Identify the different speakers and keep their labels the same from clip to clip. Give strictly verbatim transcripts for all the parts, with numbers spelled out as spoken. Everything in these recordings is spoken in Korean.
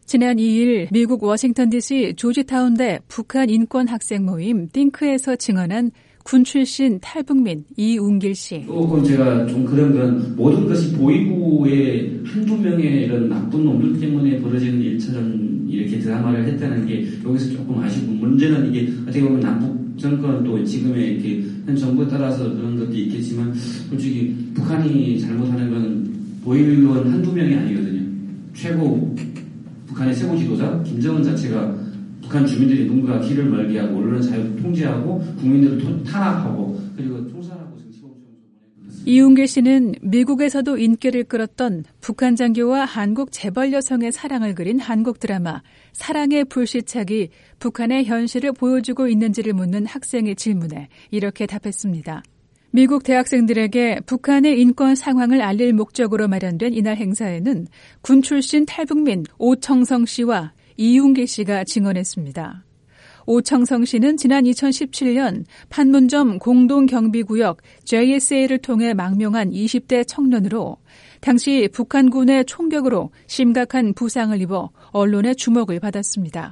Speaker 1: 지난 이 일 미국 워싱턴 디씨 조지타운대 북한 인권 학생 모임 띵크에서 증언한 군 출신 탈북민 이웅길 씨.
Speaker 2: 조금 제가 좀 그런 그런 모든 것이 보이부의 한두 명의 이런 나쁜 놈들 때문에 벌어지는 일처럼 이렇게 드라마를 했다는 게 여기서 조금 아쉽고, 문제는 이게 어떻게 보면 남북 정권 또 지금의 이렇게 현 정부에 따라서 그런 것도 있겠지만, 솔직히 북한이 잘못하는 건 보이는 한두 명이 아니거든요. 최고 북한의 최고 지도자 김정은 자체가 북한 주민들이 눈과 귀를 멀게 하고 언론을 자유 통제하고 국민들을 탄압하고 그리고 총살하고 정치범죄.
Speaker 1: 이웅길 씨는 미국에서도 인기를 끌었던 북한 장교와 한국 재벌 여성의 사랑을 그린 한국 드라마 사랑의 불시착이 북한의 현실을 보여주고 있는지를 묻는 학생의 질문에 이렇게 답했습니다. 미국 대학생들에게 북한의 인권 상황을 알릴 목적으로 마련된 이날 행사에는 군 출신 탈북민 오청성 씨와 이웅길 씨가 증언했습니다. 오청성 씨는 지난 이천십칠 년 판문점 공동경비구역 제이에스에이를 통해 망명한 이십 대 청년으로 당시 북한군의 총격으로 심각한 부상을 입어 언론의 주목을 받았습니다.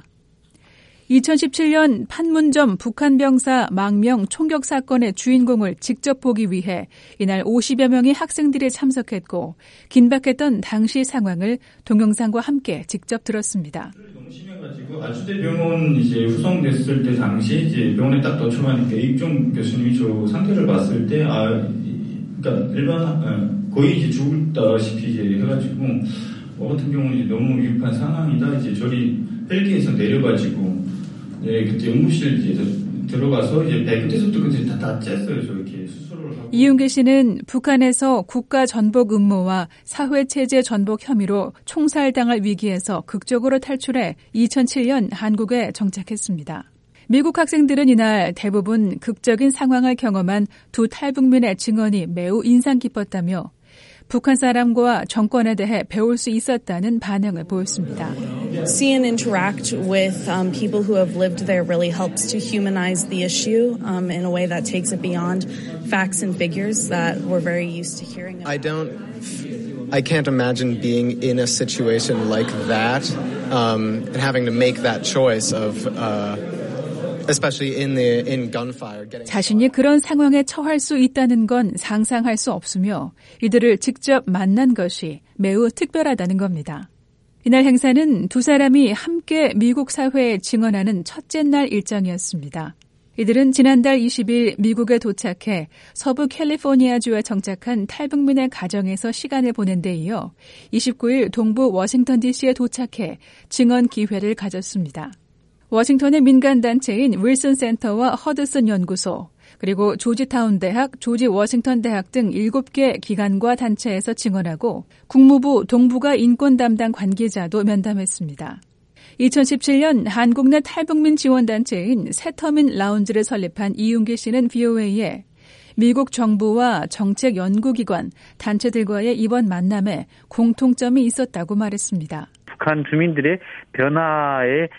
Speaker 1: 이천십칠 년 판문점 북한 병사 망명 총격 사건의 주인공을 직접 보기 위해 이날 오십여 명의 학생들이 참석했고 긴박했던 당시 상황을 동영상과 함께 직접 들었습니다.
Speaker 3: 너무 심해가지고 아주대 병원 이제 후송됐을 때 당시 이제 병원에 딱 도착하니까 이익종 교수님이 저 상태를 봤을 때 아, 그러니까 일반 거의 이제 죽을다시피 이제 해가지고 뭐 같은 경우는 이제 너무 위급한 상황이다. 이제 저리 헬기에서 내려가지고. 네, 그때 연구실 이제 들어가서 이제 배 끝에서부터 끝에 다, 다 쬐어요. 저렇게 수술을 하고.
Speaker 1: 이웅길 씨는 북한에서 국가 전복 음모와 사회 체제 전복 혐의로 총살당할 위기에서 극적으로 탈출해 이천칠 년 한국에 정착했습니다. 미국 학생들은 이날 대부분 극적인 상황을 경험한 두 탈북민의 증언이 매우 인상 깊었다며 북한 사람과 정권에 대해 배울 수 있었다는 반응을 보였습니다.
Speaker 4: See and interact with um, people who have lived there really helps to humanize the issue um, in a way that takes it beyond facts and figures that we're very used to hearing about.
Speaker 5: I don't, I can't imagine being in a situation like that um, and having to make that choice of uh, especially in the in gunfire.
Speaker 1: 자신이 그런 상황에 처할 수 있다는 건 상상할 수 없으며 이들을 직접 만난 것이 매우 특별하다는 겁니다. 이날 행사는 두 사람이 함께 미국 사회에 증언하는 첫째 날 일정이었습니다. 이들은 지난달 이십 일 미국에 도착해 서부 캘리포니아주에 정착한 탈북민의 가정에서 시간을 보낸 데 이어 이십구 일 동부 워싱턴 디씨에 도착해 증언 기회를 가졌습니다. 워싱턴의 민간단체인 윌슨 센터와 허드슨 연구소, 그리고 조지타운 대학, 조지 워싱턴 대학 등 일곱 개 기관과 단체에서 증언하고 국무부 동북아 인권 담당 관계자도 면담했습니다. 이천십칠 년 한국 내 탈북민 지원단체인 세터민 라운지를 설립한 이웅길 씨는 브이오에이에 미국 정부와 정책 연구기관, 단체들과의 이번 만남에 공통점이 있었다고 말했습니다.
Speaker 6: 북한 주민들의 변화의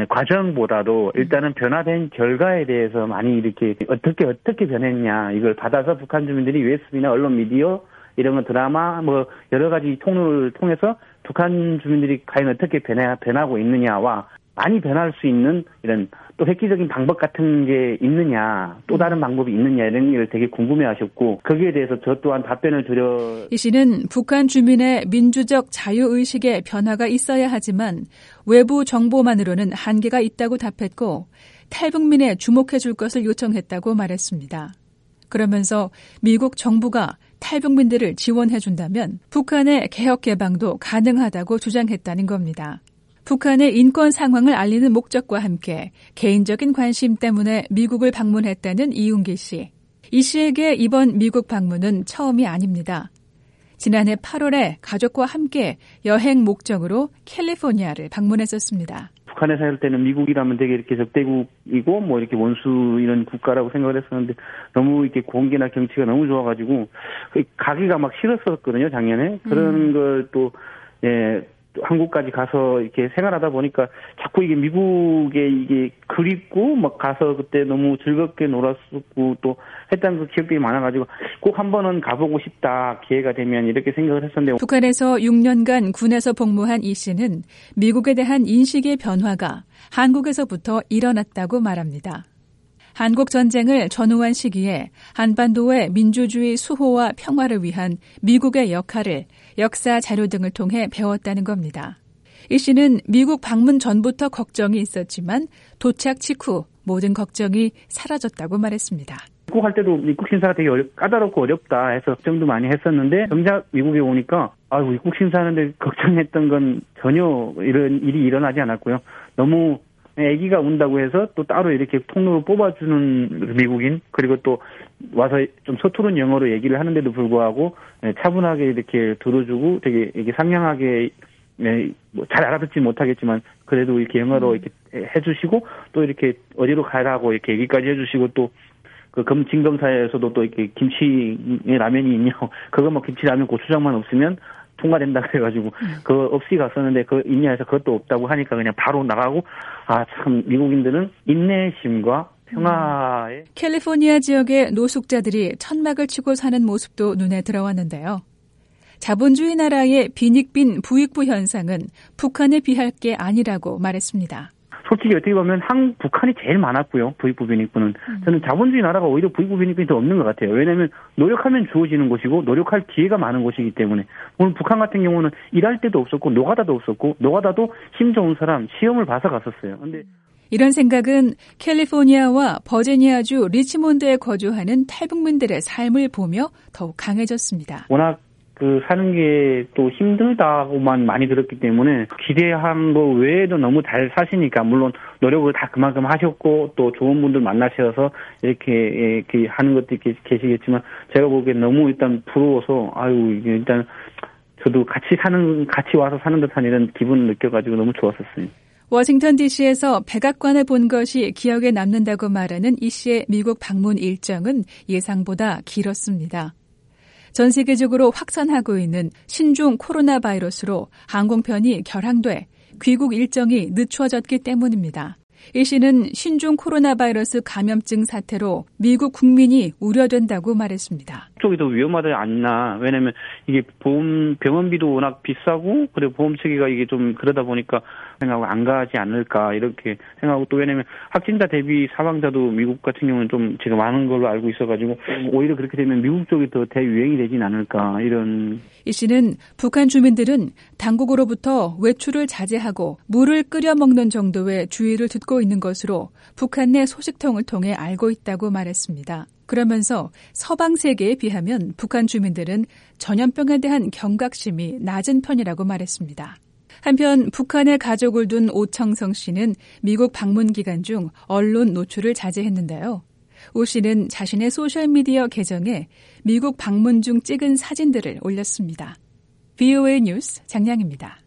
Speaker 6: 과정보다도 일단은 변화된 결과에 대해서 많이 이렇게 어떻게 어떻게 변했냐 이걸 받아서 북한 주민들이 유에스비나 언론 미디어 이런 거 드라마 뭐 여러 가지 통로를 통해서 북한 주민들이 과연 어떻게 변해, 변하고 있느냐와 많이 변할 수 있는 이런 또 획기적인 방법 같은 게 있느냐, 또 다른 방법이 있느냐 이런 걸 되게 궁금해하셨고 거기에 대해서 저 또한 답변을 드려.
Speaker 1: 이 씨는 북한 주민의 민주적 자유의식에 변화가 있어야 하지만 외부 정보만으로는 한계가 있다고 답했고 탈북민에 주목해 줄 것을 요청했다고 말했습니다. 그러면서 미국 정부가 탈북민들을 지원해 준다면 북한의 개혁 개방도 가능하다고 주장했다는 겁니다. 북한의 인권 상황을 알리는 목적과 함께 개인적인 관심 때문에 미국을 방문했다는 이웅길 씨. 이 씨에게 이번 미국 방문은 처음이 아닙니다. 지난해 팔월에 가족과 함께 여행 목적으로 캘리포니아를 방문했었습니다.
Speaker 6: 북한에 살 때는 미국이라면 되게 이렇게 적대국이고 뭐 이렇게 원수 이런 국가라고 생각을 했었는데 너무 이렇게 공기나 경치가 너무 좋아가지고 가기가 막 싫었었거든요 작년에. 그런 음. 걸 또 예. 한국까지 가서 이렇게 생활하다 보니까 자꾸 이게 미국에 이게 그립고 막 가서 그때 너무 즐겁게 놀았었고 또 했던 그 기억들이 많아가지고 꼭 한 번은 가보고 싶다 기회가 되면 이렇게 생각을 했었는데
Speaker 1: 북한에서 육 년간 군에서 복무한 이 씨는 미국에 대한 인식의 변화가 한국에서부터 일어났다고 말합니다. 한국 전쟁을 전후한 시기에 한반도의 민주주의 수호와 평화를 위한 미국의 역할을 역사 자료 등을 통해 배웠다는 겁니다. 이 씨는 미국 방문 전부터 걱정이 있었지만 도착 직후 모든 걱정이 사라졌다고 말했습니다.
Speaker 6: 입국할 때도 입국 심사가 되게 어렵, 까다롭고 어렵다 해서 걱정도 많이 했었는데 정작 미국에 오니까 아이고 입국 심사하는데 걱정했던 건 전혀 이런 일이 일어나지 않았고요. 너무 아기가 운다고 해서 또 따로 이렇게 통로로 뽑아주는 미국인 그리고 또 와서 좀 서투른 영어로 얘기를 하는데도 불구하고 차분하게 이렇게 들어주고 되게 이렇게 상냥하게 뭐 잘 알아듣지 못하겠지만 그래도 이렇게 영어로 이렇게 해주시고 또 이렇게 어디로 가라고 이렇게 얘기까지 해주시고 또 그 검 진검사에서도 또 이렇게 김치 라면이 있냐고 그거 뭐 김치 라면 고추장만 없으면 통과된다 그래가지고 그거 없이 갔었는데 그 있냐 해서 그것도 없다고 하니까 그냥 바로 나가고 아 참 미국인들은 인내심과 평화에
Speaker 1: 캘리포니아 지역의 노숙자들이 천막을 치고 사는 모습도 눈에 들어왔는데요. 자본주의 나라의 빈익빈 부익부 현상은 북한에 비할 게 아니라고 말했습니다.
Speaker 6: 솔직히 어떻게 보면 한 북한이 제일 많았고요. 부익부 빈익부는. 저는 자본주의 나라가 오히려 부익부 빈익빈이 더 없는 것 같아요. 왜냐하면 노력하면 주어지는 곳이고 노력할 기회가 많은 곳이기 때문에. 오늘 북한 같은 경우는 일할 때도 없었고 노가다도 없었고 노가다도 힘 좋은 사람 시험을 봐서 갔었어요. 근데
Speaker 1: 이런 생각은 캘리포니아와 버지니아주 리치몬드에 거주하는 탈북민들의 삶을 보며 더욱 강해졌습니다.
Speaker 6: 워낙 그 사는 게 또 힘들다고만 많이 들었기 때문에 기대한 거 외에도 너무 잘 사시니까 물론 노력을 다 그만큼 하셨고 또 좋은 분들 만나셔서 이렇게, 이렇게 하는 것도 계시겠지만 제가 보기엔 너무 일단 부러워서 아유 이게 일단 저도 같이 사는 같이 와서 사는 듯한 이런 기분을 느껴가지고 너무 좋았었어요.
Speaker 1: 워싱턴 디씨에서 백악관을 본 것이 기억에 남는다고 말하는 이 씨의 미국 방문 일정은 예상보다 길었습니다. 전 세계적으로 확산하고 있는 신종 코로나 바이러스로 항공편이 결항돼 귀국 일정이 늦춰졌기 때문입니다. 이 씨는 신종 코로나 바이러스 감염증 사태로 미국 국민이 우려된다고 말했습니다.
Speaker 6: 쪽이 더 위험하지 않나. 왜냐면 이게 보험 병원비도 워낙 비싸고 그리고 보험 체계가 이게 좀 그러다 보니까 생각하고 안 가지 않을까 이렇게 생각하고 또 왜냐면 확진자 대비 사망자도 미국 같은 경우는 좀 제가 많은 걸로 알고 있어가지고 오히려 그렇게 되면 미국 쪽이 더 대유행이 되진 않을까 이런.
Speaker 1: 이 씨는 북한 주민들은 당국으로부터 외출을 자제하고 물을 끓여 먹는 정도의 주의를 듣고 있는 것으로 북한 내 소식통을 통해 알고 있다고 말했습니다. 그러면서 서방 세계에 비하면 북한 주민들은 전염병에 대한 경각심이 낮은 편이라고 말했습니다. 한편 북한에 가족을 둔 오청성 씨는 미국 방문 기간 중 언론 노출을 자제했는데요. 오 씨는 자신의 소셜미디어 계정에 미국 방문 중 찍은 사진들을 올렸습니다. 브이오에이 뉴스 장량입니다.